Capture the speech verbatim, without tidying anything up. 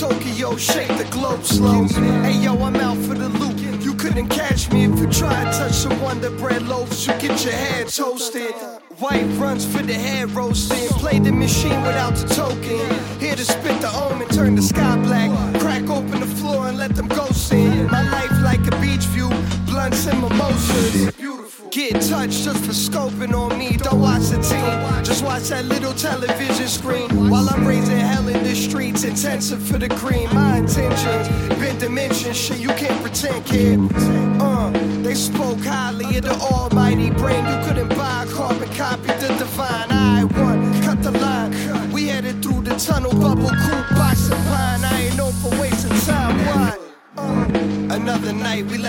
Tokyo, shake the globe slow. Hey yo, I'm out for the loop. You couldn't catch me if you try to touch some Wonder Bread loaves. You get your head toasted. White runs for the head roasting. Play the machine without the token. Here to spit the omen, turn the sky black. Crack open the floor and let them ghosts in. My life like a beach view, blunts and mimosas. Get touched just for scoping on me. Don't watch the team, just watch that little television screen. While I'm raising hell in the streets, intensive for the cream. My intentions, been dimension, shit you can't pretend, kid. Uh, they spoke highly of the almighty brain. You couldn't buy a carbon copy, the divine. I won, cut the line. We headed through the tunnel, bubble coupe, box and pine. I ain't known for wasting time, why? Uh, another night, we let